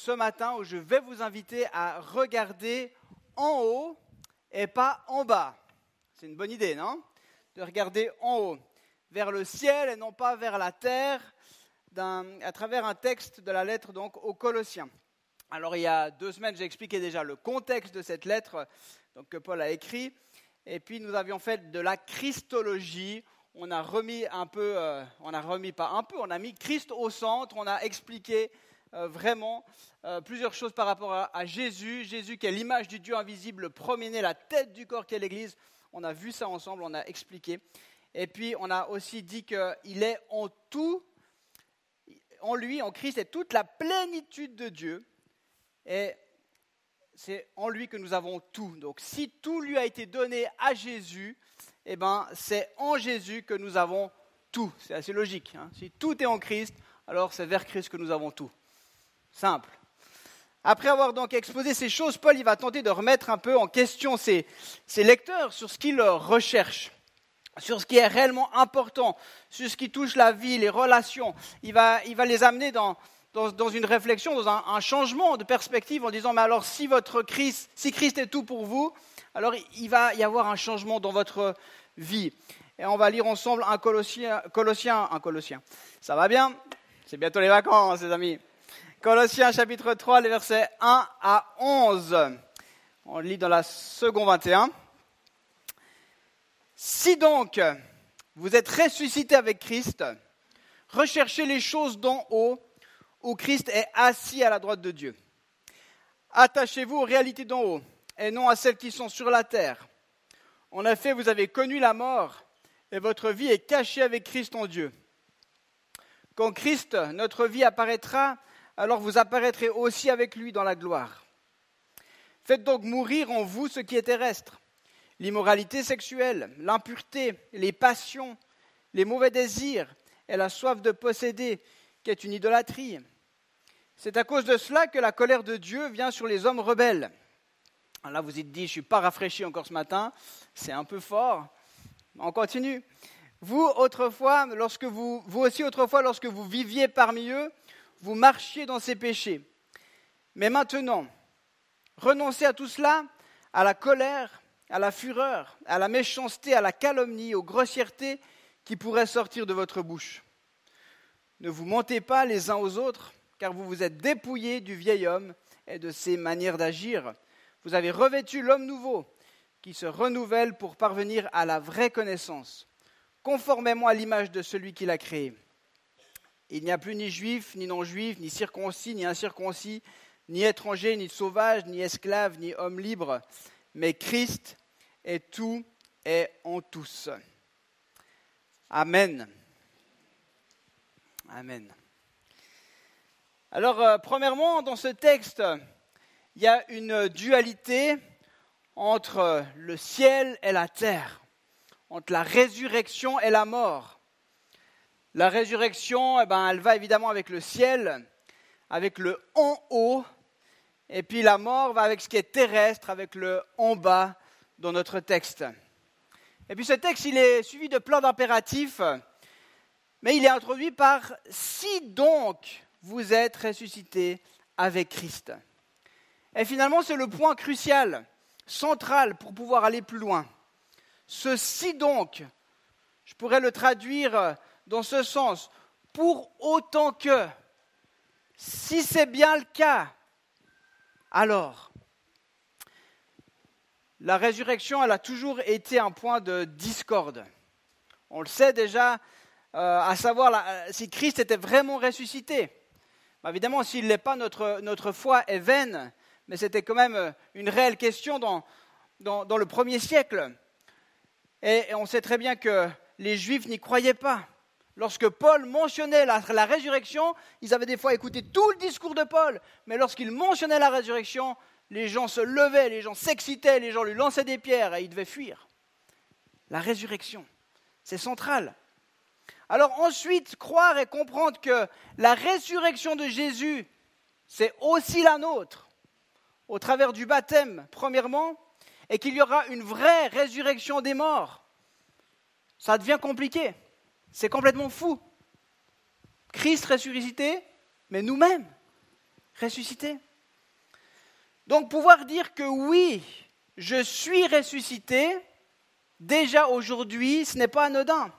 ce matin où je vais vous inviter à regarder en haut et pas en bas. C'est une bonne idée, non ? De regarder en haut, vers le ciel et non pas vers la terre, à travers un texte de la lettre donc aux Colossiens. Alors il y a 2 semaines, j'ai expliqué déjà le contexte de cette lettre donc, que Paul a écrit. Et puis nous avions fait de la Christologie. On a mis Christ au centre. On a expliqué vraiment plusieurs choses par rapport à Jésus. Jésus qui est l'image du Dieu invisible, le premier-né, la tête du corps qui est l'Église. On a vu ça ensemble, on a expliqué. Et puis on a aussi dit qu'il est en tout, en lui, en Christ, est toute la plénitude de Dieu. Et c'est en lui que nous avons tout. Donc si tout lui a été donné à Jésus, eh ben, c'est en Jésus que nous avons tout. C'est assez logique. Hein. Si tout est en Christ, alors c'est vers Christ que nous avons tout. Simple. Après avoir donc exposé ces choses, Paul il va tenter de remettre un peu en question ses lecteurs sur ce qu'ils recherchent, sur ce qui est réellement important, sur ce qui touche la vie, les relations. Il va les amener dans une réflexion, dans un changement de perspective en disant, mais alors si Christ est tout pour vous, alors il va y avoir un changement dans votre vie. Et on va lire ensemble un Colossien. Ça va bien ? C'est bientôt les vacances, les amis. Colossiens chapitre 3, les versets 1 à 11. On lit dans la seconde 21. Si donc vous êtes ressuscités avec Christ, recherchez les choses d'en haut, où Christ est assis à la droite de Dieu. Attachez-vous aux réalités d'en haut, et non à celles qui sont sur la terre. En effet, vous avez connu la mort, et votre vie est cachée avec Christ en Dieu. Quand Christ, notre vie, apparaîtra, alors vous apparaîtrez aussi avec lui dans la gloire. Faites donc mourir en vous ce qui est terrestre, l'immoralité sexuelle, l'impureté, les passions, les mauvais désirs et la soif de posséder, qui est une idolâtrie. C'est à cause de cela que la colère de Dieu vient sur les hommes rebelles. Alors là, vous êtes dit, je ne suis pas rafraîchi encore ce matin, c'est un peu fort. On continue. Vous aussi autrefois, lorsque vous viviez parmi eux, vous marchiez dans ces péchés. Mais maintenant, renoncez à tout cela, à la colère, à la fureur, à la méchanceté, à la calomnie, aux grossièretés qui pourraient sortir de votre bouche. Ne vous mentez pas les uns aux autres, car vous vous êtes dépouillés du vieil homme et de ses manières d'agir. Vous avez revêtu l'homme nouveau, qui se renouvelle pour parvenir à la vraie connaissance, conformément à l'image de celui qui l'a créé. Il n'y a plus ni juif, ni non-juif, ni circoncis, ni incirconcis, ni étranger, ni sauvage, ni esclave, ni homme libre, mais Christ est tout et en tous. Amen. Amen. Alors, premièrement, dans ce texte, il y a une dualité entre le ciel et la terre, entre la résurrection et la mort. La résurrection, elle va évidemment avec le ciel, avec le en haut, et puis la mort va avec ce qui est terrestre, avec le en bas dans notre texte. Et puis ce texte, il est suivi de plein d'impératifs, mais il est introduit par « si donc vous êtes ressuscités avec Christ ». Et finalement, c'est le point crucial, central pour pouvoir aller plus loin. Ce « si donc », je pourrais le traduire dans ce sens, pour autant que, si c'est bien le cas, alors, la résurrection, elle a toujours été un point de discorde. On le sait déjà, à savoir si Christ était vraiment ressuscité. Évidemment, s'il ne l'est pas, notre foi est vaine, mais c'était quand même une réelle question dans le 1er siècle. Et on sait très bien que les Juifs n'y croyaient pas. Lorsque Paul mentionnait la résurrection, ils avaient des fois écouté tout le discours de Paul, mais lorsqu'il mentionnait la résurrection, les gens se levaient, les gens s'excitaient, les gens lui lançaient des pierres et ils devaient fuir. La résurrection, c'est central. Alors ensuite, croire et comprendre que la résurrection de Jésus, c'est aussi la nôtre, au travers du baptême, premièrement, et qu'il y aura une vraie résurrection des morts, ça devient compliqué. C'est complètement fou. Christ ressuscité, mais nous-mêmes, ressuscité. Donc pouvoir dire que oui, je suis ressuscité, déjà aujourd'hui, ce n'est pas anodin.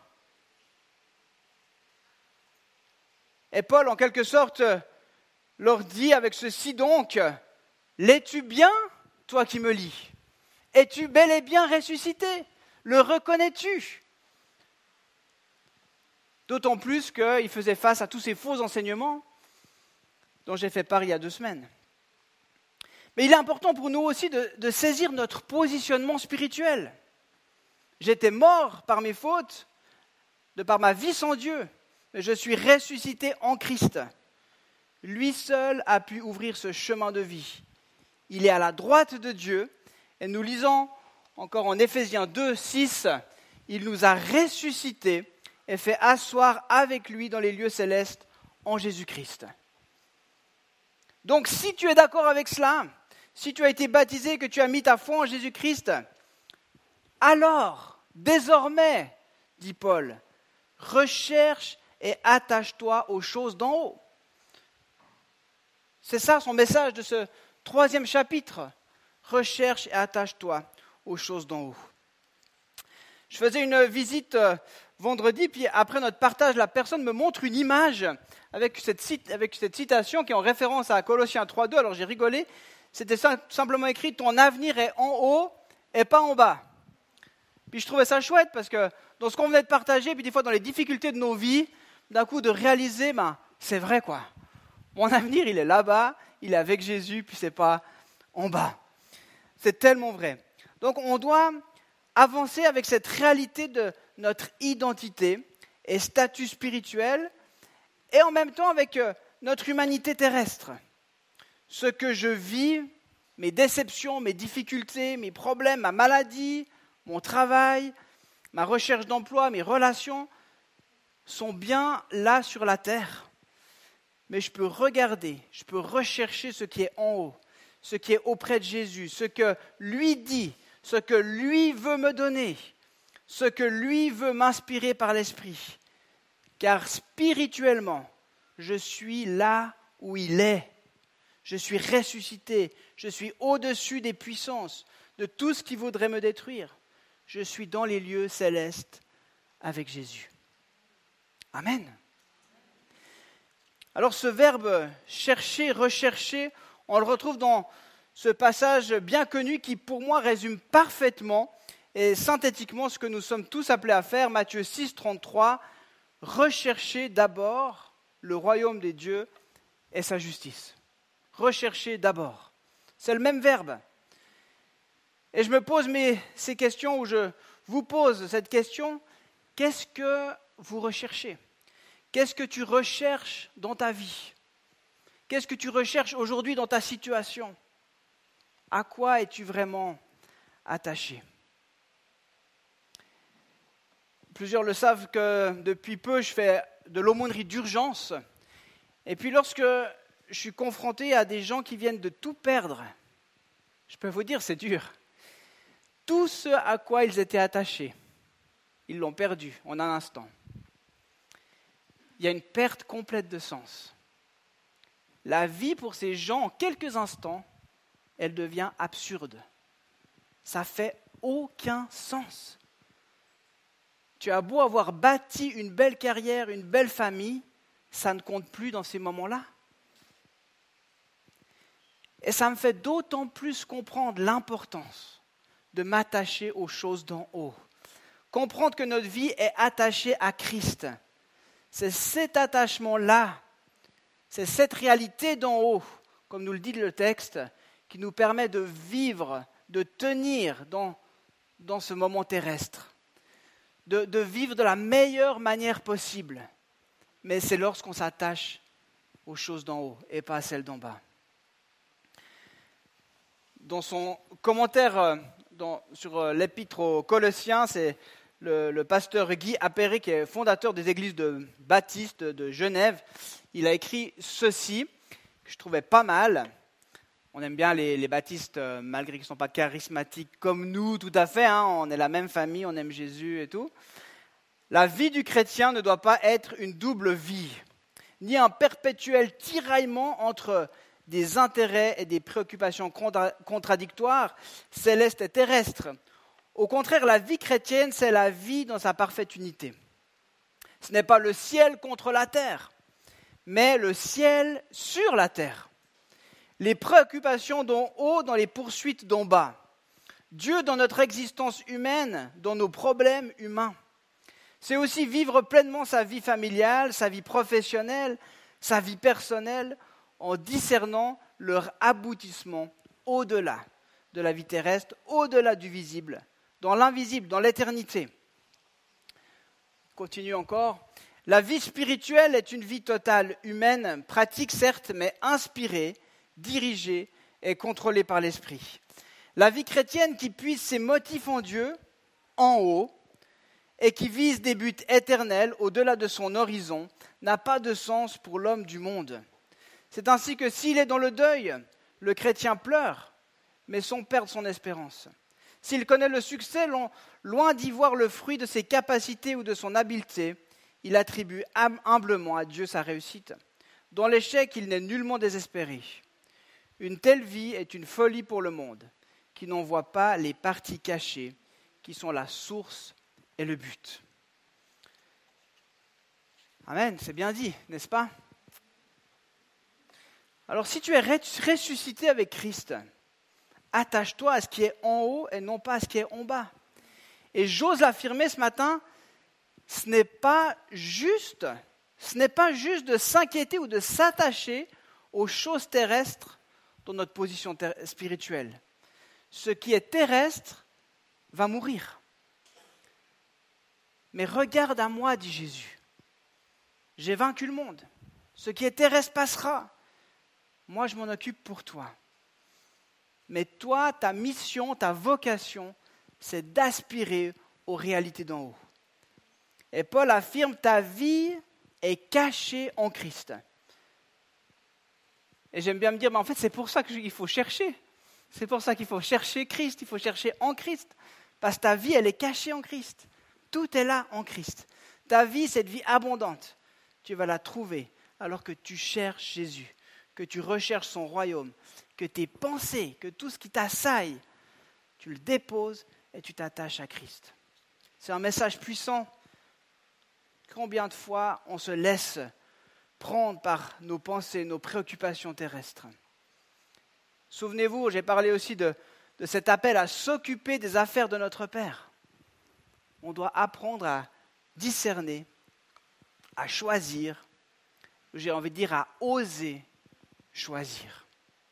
Et Paul, en quelque sorte, leur dit avec ceci donc, l'es-tu bien, toi qui me lis? Es-tu bel et bien ressuscité? Le reconnais-tu? D'autant plus qu'il faisait face à tous ces faux enseignements dont j'ai fait part il y a 2 semaines. Mais il est important pour nous aussi de saisir notre positionnement spirituel. J'étais mort par mes fautes, de par ma vie sans Dieu, mais je suis ressuscité en Christ. Lui seul a pu ouvrir ce chemin de vie. Il est à la droite de Dieu, et nous lisons encore en Éphésiens 2, 6, il nous a ressuscités et fait asseoir avec lui dans les lieux célestes en Jésus-Christ. Donc si tu es d'accord avec cela, si tu as été baptisé, que tu as mis ta foi en Jésus-Christ, alors, désormais, dit Paul, recherche et attache-toi aux choses d'en haut. C'est ça son message de ce 3e chapitre. Recherche et attache-toi aux choses d'en haut. Je faisais une visite vendredi, puis après notre partage, la personne me montre une image avec cette citation qui est en référence à Colossiens 3.2. Alors j'ai rigolé. C'était simplement écrit « Ton avenir est en haut et pas en bas ». Puis je trouvais ça chouette parce que dans ce qu'on venait de partager, puis des fois dans les difficultés de nos vies, d'un coup de réaliser, c'est vrai quoi. Mon avenir, il est là-bas, il est avec Jésus, puis c'est pas en bas. C'est tellement vrai. Donc on doit avancer avec cette réalité de notre identité et statut spirituel, et en même temps avec notre humanité terrestre. Ce que je vis, mes déceptions, mes difficultés, mes problèmes, ma maladie, mon travail, ma recherche d'emploi, mes relations, sont bien là sur la terre. Mais je peux regarder, je peux rechercher ce qui est en haut, ce qui est auprès de Jésus, ce que lui dit, ce que lui veut me donner, ce que lui veut m'inspirer par l'Esprit. Car spirituellement, je suis là où il est. Je suis ressuscité, je suis au-dessus des puissances, de tout ce qui voudrait me détruire. Je suis dans les lieux célestes avec Jésus. Amen. Alors ce verbe chercher, rechercher, on le retrouve dans ce passage bien connu qui pour moi résume parfaitement et synthétiquement ce que nous sommes tous appelés à faire. Matthieu 6, 33, recherchez d'abord le royaume des dieux et sa justice. Rechercher d'abord. C'est le même verbe. Et je me pose ces questions, ou je vous pose cette question, qu'est-ce que vous recherchez? Qu'est-ce que tu recherches dans ta vie? Qu'est-ce que tu recherches aujourd'hui dans ta situation? À quoi es-tu vraiment attaché? Plusieurs le savent que depuis peu, je fais de l'aumônerie d'urgence. Et puis lorsque je suis confronté à des gens qui viennent de tout perdre, je peux vous dire, c'est dur. Tout ce à quoi ils étaient attachés, ils l'ont perdu en un instant. Il y a une perte complète de sens. La vie pour ces gens, en quelques instants, elle devient absurde. Ça fait aucun sens. Tu as beau avoir bâti une belle carrière, une belle famille, ça ne compte plus dans ces moments-là. Et ça me fait d'autant plus comprendre l'importance de m'attacher aux choses d'en haut. Comprendre que notre vie est attachée à Christ. C'est cet attachement-là, c'est cette réalité d'en haut, comme nous le dit le texte, qui nous permet de vivre, de tenir dans ce moment terrestre, de vivre de la meilleure manière possible. Mais c'est lorsqu'on s'attache aux choses d'en haut et pas à celles d'en bas. Dans son commentaire sur l'épître aux Colossiens, c'est le pasteur Guy Appéré, qui est fondateur des églises de baptistes de Genève. Il a écrit ceci, que je trouvais pas mal. On aime bien les baptistes, malgré qu'ils ne sont pas charismatiques comme nous, tout à fait. On est la même famille, on aime Jésus et tout. La vie du chrétien ne doit pas être une double vie, ni un perpétuel tiraillement entre des intérêts et des préoccupations contradictoires, célestes et terrestres. Au contraire, la vie chrétienne, c'est la vie dans sa parfaite unité. Ce n'est pas le ciel contre la terre, mais le ciel sur la terre. Les préoccupations d'en haut dans les poursuites d'en bas. Dieu dans notre existence humaine, dans nos problèmes humains. C'est aussi vivre pleinement sa vie familiale, sa vie professionnelle, sa vie personnelle, en discernant leur aboutissement au-delà de la vie terrestre, au-delà du visible, dans l'invisible, dans l'éternité. Continue encore. La vie spirituelle est une vie totale, humaine, pratique certes, mais inspirée, dirigée et contrôlée par l'Esprit. La vie chrétienne qui puise ses motifs en Dieu, en haut, et qui vise des buts éternels au-delà de son horizon, n'a pas de sens pour l'homme du monde. C'est ainsi que s'il est dans le deuil, le chrétien pleure, mais sans perdre son espérance. S'il connaît le succès, loin d'y voir le fruit de ses capacités ou de son habileté, il attribue humblement à Dieu sa réussite. Dans l'échec, il n'est nullement désespéré. Une telle vie est une folie pour le monde, qui n'en voit pas les parties cachées, qui sont la source et le but. Amen, c'est bien dit, n'est-ce pas? Alors si tu es ressuscité avec Christ, attache-toi à ce qui est en haut et non pas à ce qui est en bas. Et j'ose l'affirmer ce matin, ce n'est pas juste de s'inquiéter ou de s'attacher aux choses terrestres dans notre position spirituelle. Ce qui est terrestre va mourir. Mais regarde à moi, dit Jésus. J'ai vaincu le monde. Ce qui est terrestre passera. Moi, je m'en occupe pour toi. Mais toi, ta mission, ta vocation, c'est d'aspirer aux réalités d'en haut. Et Paul affirme, ta vie est cachée en Christ. Et j'aime bien me dire, mais en fait, c'est pour ça qu'il faut chercher. C'est pour ça qu'il faut chercher Christ, il faut chercher en Christ. Parce que ta vie, elle est cachée en Christ. Tout est là en Christ. Ta vie, cette vie abondante, tu vas la trouver alors que tu cherches Jésus, que tu recherches son royaume, que tes pensées, que tout ce qui t'assaille, tu le déposes et tu t'attaches à Christ. C'est un message puissant. Combien de fois on se laisse prendre par nos pensées, nos préoccupations terrestres. Souvenez-vous, j'ai parlé aussi de cet appel à s'occuper des affaires de notre Père. On doit apprendre à discerner, à choisir, j'ai envie de dire à oser choisir.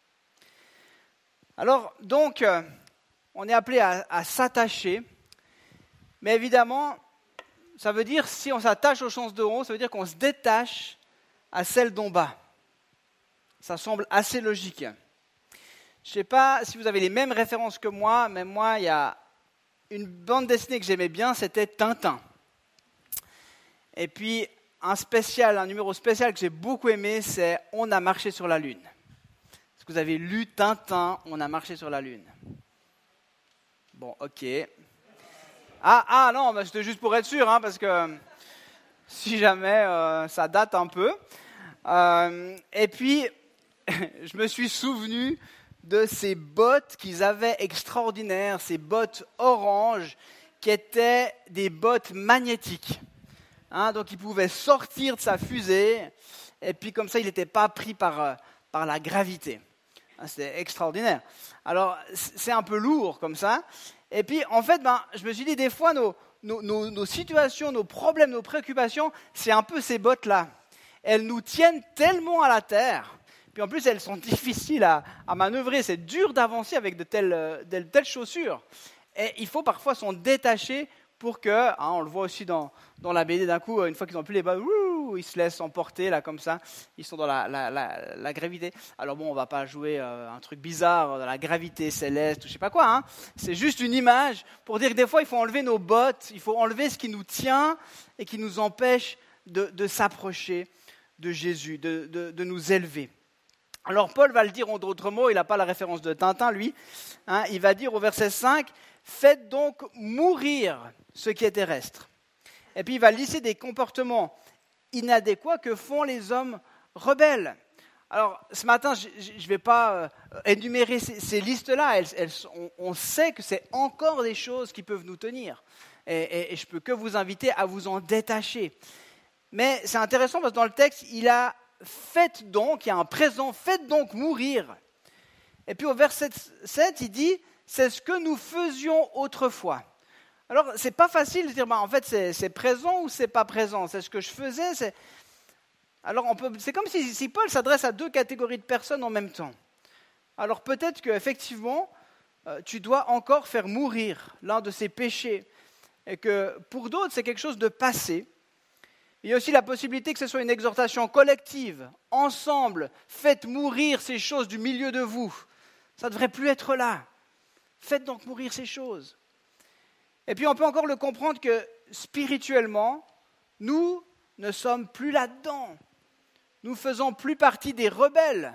Alors, donc, on est appelé à s'attacher, mais évidemment, ça veut dire, si on s'attache aux choses d'en haut, ça veut dire qu'on se détache à celles d'en bas. Ça semble assez logique. Je ne sais pas si vous avez les mêmes références que moi, mais moi, il y a une bande dessinée que j'aimais bien, c'était Tintin. Et puis, un numéro spécial que j'ai beaucoup aimé, c'est « On a marché sur la Lune ». Est-ce que vous avez lu Tintin, « On a marché sur la Lune » ? Bon, ok. Ah non, mais c'était juste pour être sûr, parce que si jamais ça date un peu. Et puis, je me suis souvenu de ces bottes qu'ils avaient extraordinaires, ces bottes oranges, qui étaient des bottes magnétiques. Donc, il pouvait sortir de sa fusée, et puis comme ça, il n'était pas pris par la gravité. C'était extraordinaire. Alors, c'est un peu lourd comme ça. Et puis, en fait, je me suis dit, des fois, nos situations, nos problèmes, nos préoccupations, c'est un peu ces bottes-là. Elles nous tiennent tellement à la terre. Puis en plus, elles sont difficiles à manœuvrer. C'est dur d'avancer avec de telles chaussures. Et il faut parfois s'en détacher pour que, on le voit aussi dans la BD, d'un coup, une fois qu'ils n'ont plus les bottes, ils se laissent emporter, là, comme ça. Ils sont dans la gravité. Alors bon, on ne va pas jouer un truc bizarre dans la gravité céleste ou je ne sais pas quoi. C'est juste une image pour dire que des fois, il faut enlever nos bottes, il faut enlever ce qui nous tient et qui nous empêche de s'approcher de Jésus, de nous élever. Alors Paul va le dire en d'autres mots, il n'a pas la référence de Tintin, lui. Il va dire au verset 5, « Faites donc mourir ce qui est terrestre. » Et puis il va lister des comportements inadéquats que font les hommes rebelles. Alors, ce matin, je ne vais pas énumérer ces listes-là. On sait que c'est encore des choses qui peuvent nous tenir. Et je peux que vous inviter à vous en détacher. Mais c'est intéressant parce que dans le texte, il y a un présent, faites donc mourir. Et puis au verset 7, il dit, c'est ce que nous faisions autrefois. Alors, ce n'est pas facile de dire, en fait, c'est présent ou c'est pas présent. C'est ce que je faisais. Alors, c'est comme si Paul s'adresse à deux catégories de personnes en même temps. Alors, peut-être qu'effectivement, tu dois encore faire mourir l'un de ces péchés. Et que pour d'autres, c'est quelque chose de passé. Il y a aussi la possibilité que ce soit une exhortation collective. Ensemble, faites mourir ces choses du milieu de vous. Ça ne devrait plus être là. Faites donc mourir ces choses. Et puis, on peut encore le comprendre que spirituellement, nous ne sommes plus là-dedans. Nous ne faisons plus partie des rebelles,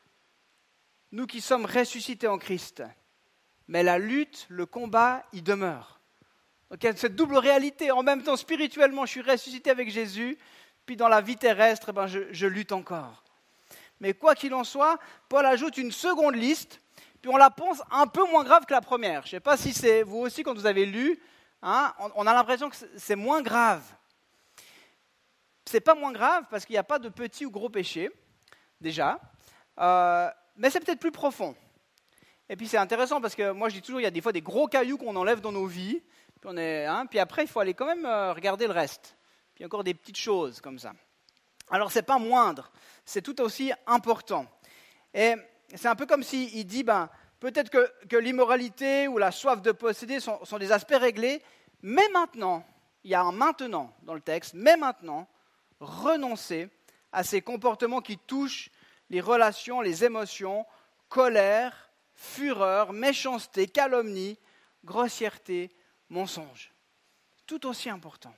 nous qui sommes ressuscités en Christ. Mais la lutte, le combat, il demeure. Donc il y a cette double réalité. En même temps, spirituellement, je suis ressuscité avec Jésus, puis dans la vie terrestre, je lutte encore. Mais quoi qu'il en soit, Paul ajoute une seconde liste, puis on la pense un peu moins grave que la première. Je ne sais pas si c'est vous aussi, quand vous avez lu, on a l'impression que c'est moins grave. Ce n'est pas moins grave parce qu'il n'y a pas de petits ou gros péchés, déjà, mais c'est peut-être plus profond. Et puis c'est intéressant parce que moi je dis toujours, il y a des fois des gros cailloux qu'on enlève dans nos vies, puis après il faut aller quand même regarder le reste. Puis il y a encore des petites choses comme ça. Alors ce n'est pas moindre, c'est tout aussi important. Et c'est un peu comme s'il dit, peut-être que l'immoralité ou la soif de posséder sont des aspects réglés, mais maintenant, il y a un maintenant dans le texte, mais maintenant, renoncer à ces comportements qui touchent les relations, les émotions, colère, fureur, méchanceté, calomnie, grossièreté, mensonge. Tout aussi important.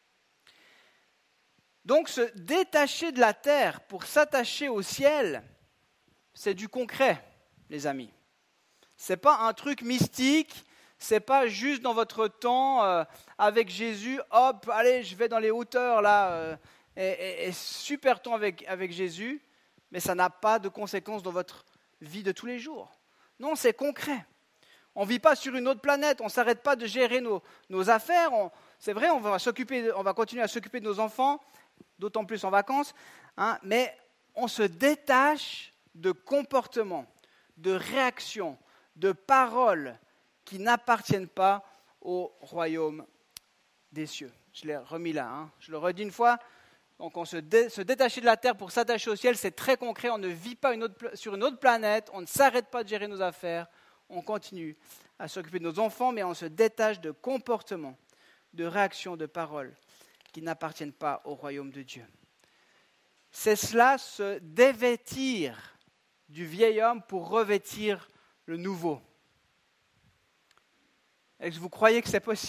Donc se détacher de la terre pour s'attacher au ciel, c'est du concret, les amis. Ce n'est pas un truc mystique, ce n'est pas juste dans votre temps avec Jésus, hop, allez, je vais dans les hauteurs là, et super temps avec Jésus, mais ça n'a pas de conséquences dans votre vie de tous les jours. Non, c'est concret. On ne vit pas sur une autre planète, on ne s'arrête pas de gérer nos affaires. C'est vrai, on va continuer à s'occuper de nos enfants, d'autant plus en vacances, mais on se détache de comportements, de réactions, de paroles qui n'appartiennent pas au royaume des cieux. Je l'ai remis là, je le redis une fois. Donc se détacher de la terre pour s'attacher au ciel, c'est très concret. On ne vit pas sur une autre planète, on ne s'arrête pas de gérer nos affaires, on continue à s'occuper de nos enfants, mais on se détache de comportements, de réactions, de paroles qui n'appartiennent pas au royaume de Dieu. C'est cela, se dévêtir du vieil homme pour revêtir le nouveau. Est-ce que vous croyez que c'est possible ?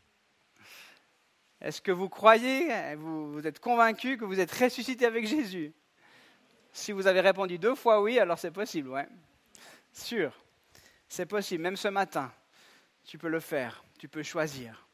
Est-ce que vous croyez, vous êtes convaincu que vous êtes ressuscité avec Jésus ? Si vous avez répondu 2 fois oui, alors c'est possible, ouais. Sûr, c'est possible. Même ce matin, tu peux le faire, tu peux choisir.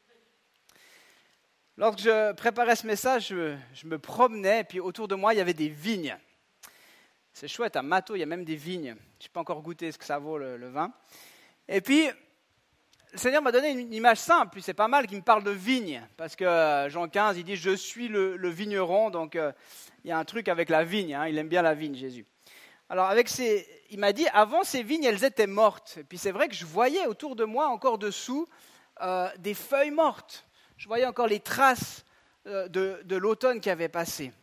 Lorsque je préparais ce message, je me promenais, et puis autour de moi, il y avait des vignes. C'est chouette, à Mato, il y a même des vignes. Je n'ai pas encore goûté ce que ça vaut, le vin. Et puis, le Seigneur m'a donné une image simple, puis c'est pas mal qu'il me parle de vigne, parce que Jean 15, il dit « Je suis le vigneron », donc il y a un truc avec la vigne, il aime bien la vigne, Jésus. Alors, il m'a dit, avant, ces vignes, elles étaient mortes. Et puis c'est vrai que je voyais autour de moi, encore dessous, des feuilles mortes. Je voyais encore les traces de l'automne qui avait passé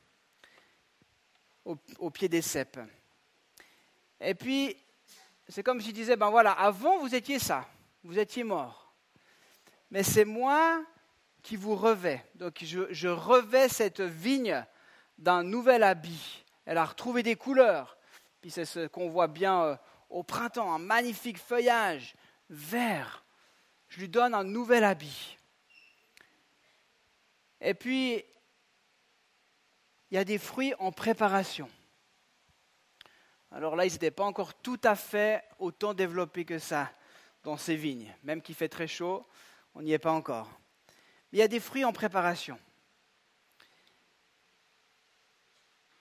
au pied des cèpes. Et puis, c'est comme s'il disait, voilà, avant, vous étiez ça. Vous étiez mort. Mais c'est moi qui vous revais. Donc je revais cette vigne d'un nouvel habit. Elle a retrouvé des couleurs. Puis c'est ce qu'on voit bien au printemps, un magnifique feuillage vert. Je lui donne un nouvel habit. Et puis, il y a des fruits en préparation. Alors là, ils n'étaient pas encore tout à fait autant développés que ça dans ces vignes. Même qu'il fait très chaud, on n'y est pas encore. Mais il y a des fruits en préparation.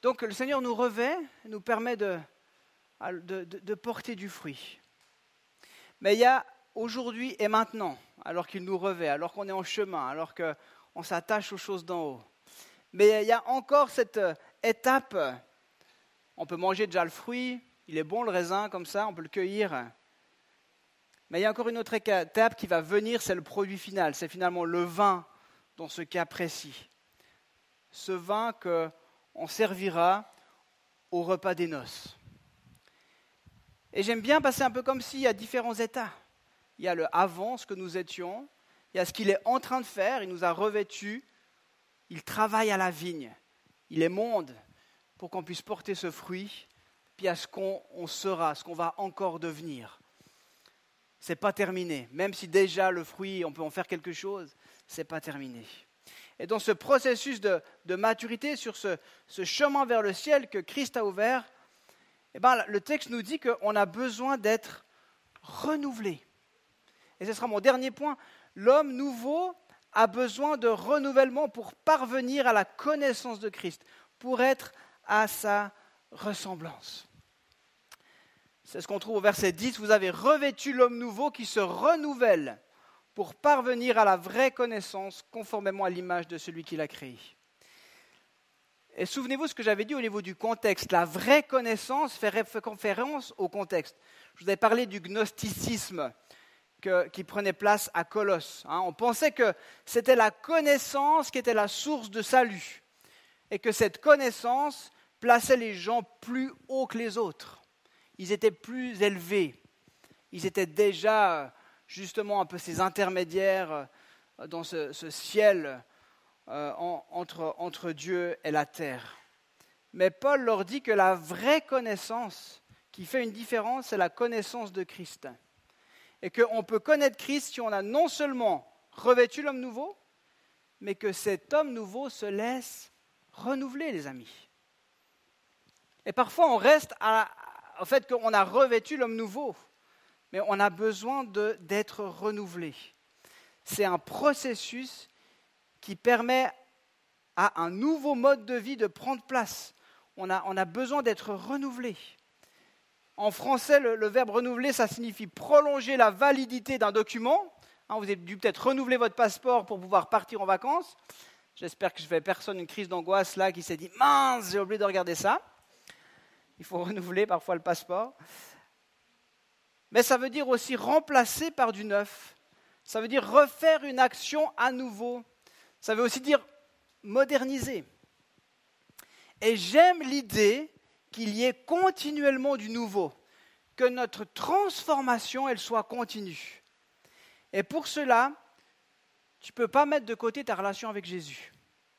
Donc le Seigneur nous revêt, nous permet de porter du fruit. Mais il y a aujourd'hui et maintenant, alors qu'il nous revêt, alors qu'on est en chemin, alors qu'on s'attache aux choses d'en haut. Mais il y a encore cette étape. On peut manger déjà le fruit, il est bon le raisin comme ça, on peut le cueillir. Mais il y a encore une autre étape qui va venir, c'est le produit final. C'est finalement le vin dans ce cas précis. Ce vin qu'on servira au repas des noces. Et j'aime bien passer un peu comme s'il y a différents états. Il y a le avant, ce que nous étions. Il y a ce qu'il est en train de faire, il nous a revêtus. Il travaille à la vigne. Il émonde pour qu'on puisse porter ce fruit. Puis à ce qu'on sera, ce qu'on va encore devenir. Ce n'est pas terminé. Même si déjà le fruit, on peut en faire quelque chose, ce n'est pas terminé. Et dans ce processus de maturité, sur ce chemin vers le ciel que Christ a ouvert, le texte nous dit qu'on a besoin d'être renouvelé. Et ce sera mon dernier point. L'homme nouveau a besoin de renouvellement pour parvenir à la connaissance de Christ, pour être à sa ressemblance. C'est ce qu'on trouve au verset 10. Vous avez revêtu l'homme nouveau qui se renouvelle pour parvenir à la vraie connaissance conformément à l'image de celui qui l'a créé. Et souvenez-vous ce que j'avais dit au niveau du contexte. La vraie connaissance fait référence au contexte. Je vous avais parlé du gnosticisme qui prenait place à Colosse. On pensait que c'était la connaissance qui était la source de salut et que cette connaissance plaçait les gens plus haut que les autres. Ils étaient plus élevés. Ils étaient déjà justement un peu ces intermédiaires dans ce ciel entre Dieu et la terre. Mais Paul leur dit que la vraie connaissance qui fait une différence, c'est la connaissance de Christ. Et qu'on peut connaître Christ si on a non seulement revêtu l'homme nouveau, mais que cet homme nouveau se laisse renouveler, les amis. Et parfois, on reste au fait qu'on a revêtu l'homme nouveau, mais on a besoin d'être renouvelé. C'est un processus qui permet à un nouveau mode de vie de prendre place. On a besoin d'être renouvelé. En français, le verbe renouveler, ça signifie prolonger la validité d'un document. Vous avez dû peut-être renouveler votre passeport pour pouvoir partir en vacances. J'espère que je ne fais personne une crise d'angoisse là qui s'est dit « Mince, j'ai oublié de regarder ça ». Il faut renouveler parfois le passeport. Mais ça veut dire aussi remplacer par du neuf. Ça veut dire refaire une action à nouveau. Ça veut aussi dire moderniser. Et j'aime l'idée qu'il y ait continuellement du nouveau, que notre transformation, elle soit continue. Et pour cela, tu ne peux pas mettre de côté ta relation avec Jésus.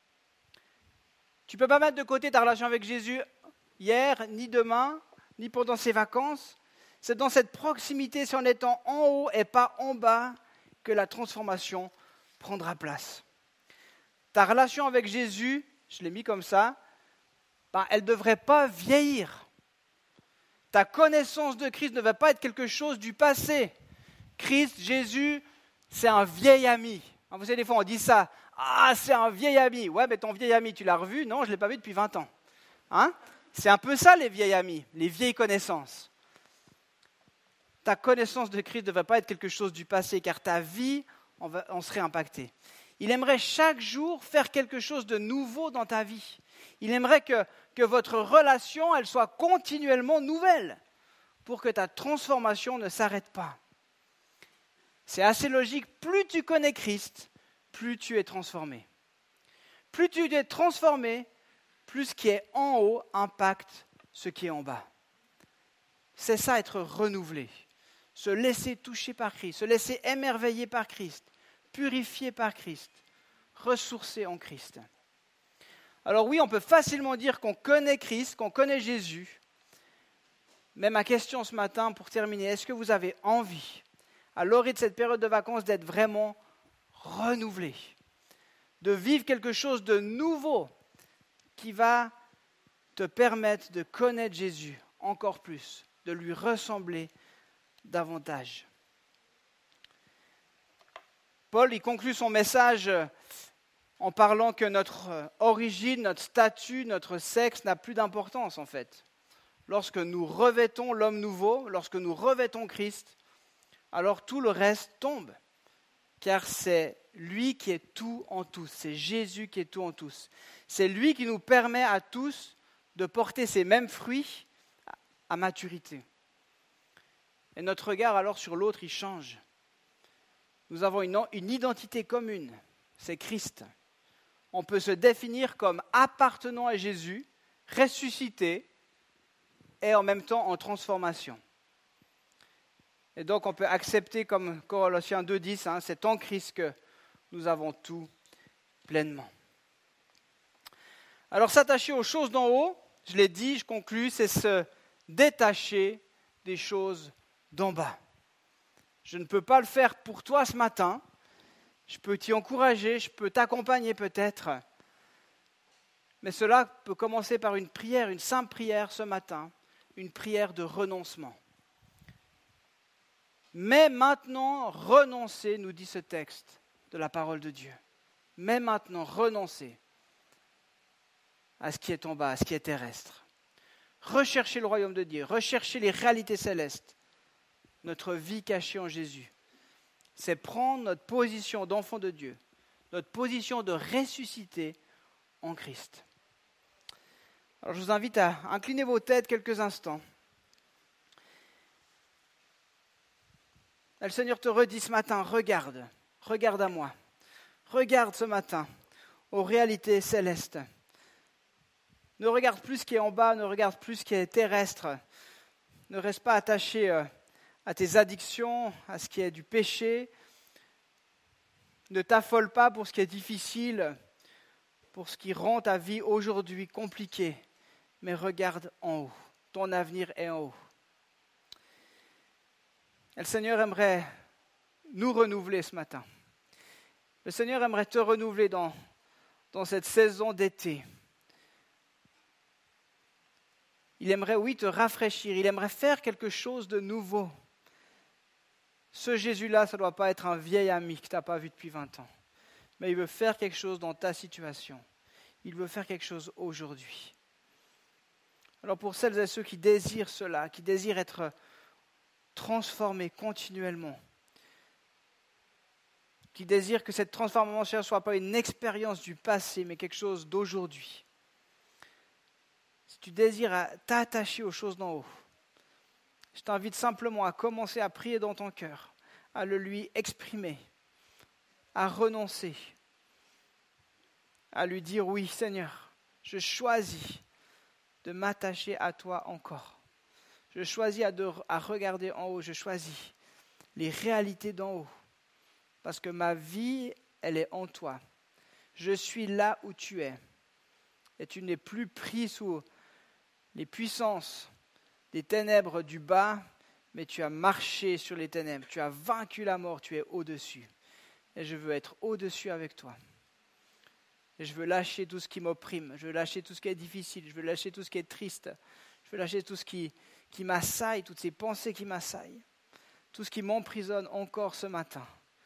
Tu ne peux pas mettre de côté ta relation avec Jésus hier, ni demain, ni pendant ses vacances. C'est dans cette proximité, c'est en étant en haut et pas en bas, que la transformation prendra place. Ta relation avec Jésus, je l'ai mis comme ça, elle ne devrait pas vieillir. Ta connaissance de Christ ne va pas être quelque chose du passé. Christ, Jésus, c'est un vieil ami. Vous savez, des fois on dit ça, c'est un vieil ami. Ouais, mais ton vieil ami, tu l'as revu? Non, je ne l'ai pas vu depuis 20 ans. C'est un peu ça les vieils amis, les vieilles connaissances. Ta connaissance de Christ ne devrait pas être quelque chose du passé, car ta vie en serait impactée. Il aimerait chaque jour faire quelque chose de nouveau dans ta vie. Il aimerait que votre relation, elle soit continuellement nouvelle pour que ta transformation ne s'arrête pas. C'est assez logique. Plus tu connais Christ, plus tu es transformé. Plus tu es transformé, plus ce qui est en haut impacte ce qui est en bas. C'est ça, être renouvelé. Se laisser toucher par Christ, se laisser émerveiller par Christ, purifié par Christ, ressourcé en Christ. Alors oui, on peut facilement dire qu'on connaît Christ, qu'on connaît Jésus. Mais ma question ce matin, pour terminer, est-ce que vous avez envie, à l'orée de cette période de vacances, d'être vraiment renouvelé, de vivre quelque chose de nouveau qui va te permettre de connaître Jésus encore plus, de lui ressembler davantage. Paul, il conclut son message en parlant que notre origine, notre statut, notre sexe n'a plus d'importance en fait. Lorsque nous revêtons l'homme nouveau, lorsque nous revêtons Christ, alors tout le reste tombe. Car c'est lui qui est tout en tous, c'est Jésus qui est tout en tous. C'est lui qui nous permet à tous de porter ces mêmes fruits à maturité. Et notre regard alors sur l'autre, il change. Nous avons une identité commune, c'est Christ. On peut se définir comme appartenant à Jésus, ressuscité et en même temps en transformation. Et donc on peut accepter comme Colossiens 2,10, c'est en Christ que nous avons tout pleinement. Alors s'attacher aux choses d'en haut, je l'ai dit, je conclus, c'est se détacher des choses d'en bas. Je ne peux pas le faire pour toi ce matin. Je peux t'y encourager, je peux t'accompagner peut-être. Mais cela peut commencer par une prière, une simple prière ce matin, une prière de renoncement. Mais maintenant, renoncez, nous dit ce texte de la parole de Dieu. Mais maintenant, renoncez à ce qui est en bas, à ce qui est terrestre. Recherchez le royaume de Dieu, recherchez les réalités célestes, notre vie cachée en Jésus. C'est prendre notre position d'enfant de Dieu, notre position de ressuscité en Christ. Alors je vous invite à incliner vos têtes quelques instants. Et le Seigneur te redit ce matin, regarde à moi. Regarde ce matin aux réalités célestes. Ne regarde plus ce qui est en bas, ne regarde plus ce qui est terrestre. Ne reste pas attaché à tes addictions, à ce qui est du péché. Ne t'affole pas pour ce qui est difficile, pour ce qui rend ta vie aujourd'hui compliquée, mais regarde en haut. Ton avenir est en haut. Et le Seigneur aimerait nous renouveler ce matin. Le Seigneur aimerait te renouveler dans cette saison d'été. Il aimerait, oui, te rafraîchir. Il aimerait faire quelque chose de nouveau. Ce Jésus-là, ça ne doit pas être un vieil ami que tu n'as pas vu depuis 20 ans. Mais il veut faire quelque chose dans ta situation. Il veut faire quelque chose aujourd'hui. Alors pour celles et ceux qui désirent cela, qui désirent être transformés continuellement, qui désirent que cette transformation ne soit pas une expérience du passé, mais quelque chose d'aujourd'hui. Si tu désires t'attacher aux choses d'en haut, je t'invite simplement à commencer à prier dans ton cœur, à le lui exprimer, à renoncer, à lui dire oui Seigneur, je choisis de m'attacher à toi encore. Je choisis à regarder en haut, je choisis les réalités d'en haut, parce que ma vie, elle est en toi. Je suis là où tu es, et tu n'es plus pris sous les puissances des ténèbres du bas, mais tu as marché sur les ténèbres, tu as vaincu la mort, tu es au-dessus. Et je veux être au-dessus avec toi. Et je veux lâcher tout ce qui m'opprime, je veux lâcher tout ce qui est difficile, je veux lâcher tout ce qui est triste, je veux lâcher tout ce qui m'assaille, toutes ces pensées qui m'assaillent, tout ce qui m'emprisonne encore ce matin,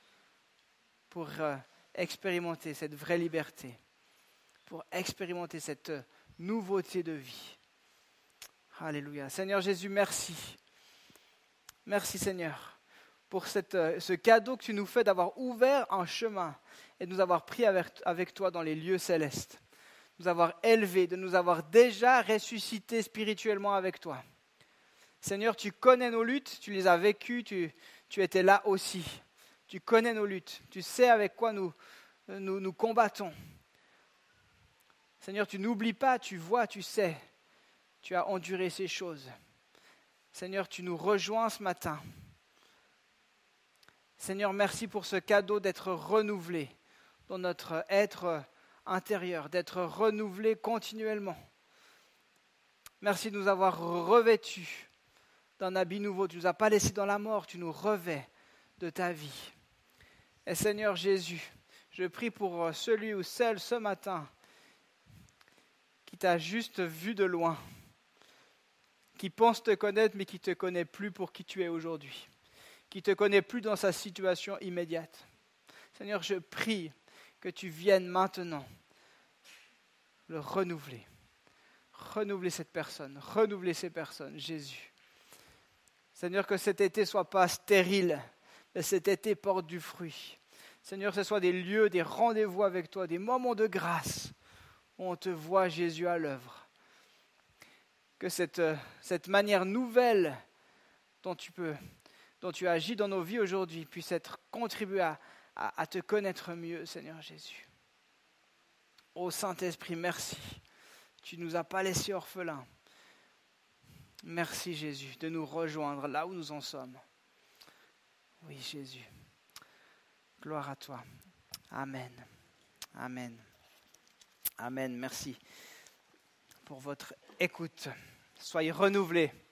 pour expérimenter cette vraie liberté, pour expérimenter cette nouveauté de vie. Alléluia. Seigneur Jésus, merci. Merci Seigneur pour ce cadeau que tu nous fais d'avoir ouvert un chemin et de nous avoir pris avec toi dans les lieux célestes. De nous avoir élevés, de nous avoir déjà ressuscités spirituellement avec toi. Seigneur, tu connais nos luttes, tu les as vécues, tu étais là aussi. Tu connais nos luttes, tu sais avec quoi nous combattons. Seigneur, tu n'oublies pas, tu vois, tu sais. Tu as enduré ces choses. Seigneur, tu nous rejoins ce matin. Seigneur, merci pour ce cadeau d'être renouvelé dans notre être intérieur, d'être renouvelé continuellement. Merci de nous avoir revêtus d'un habit nouveau. Tu ne nous as pas laissés dans la mort, tu nous revêts de ta vie. Et Seigneur Jésus, je prie pour celui ou celle ce matin qui t'a juste vu de loin, qui pense te connaître mais qui ne te connaît plus pour qui tu es aujourd'hui, qui ne te connaît plus dans sa situation immédiate. Seigneur, je prie que tu viennes maintenant le renouveler. Renouveler cette personne, renouveler ces personnes, Jésus. Seigneur, que cet été ne soit pas stérile, mais cet été porte du fruit. Seigneur, que ce soit des lieux, des rendez-vous avec toi, des moments de grâce où on te voit, Jésus, à l'œuvre. Que cette manière nouvelle dont tu agis dans nos vies aujourd'hui puisse être contribuée à te connaître mieux, Seigneur Jésus. Ô Saint-Esprit, merci. Tu ne nous as pas laissés orphelins. Merci Jésus de nous rejoindre là où nous en sommes. Oui Jésus. Gloire à toi. Amen. Amen. Amen. Merci pour votre écoute. Soyez renouvelés.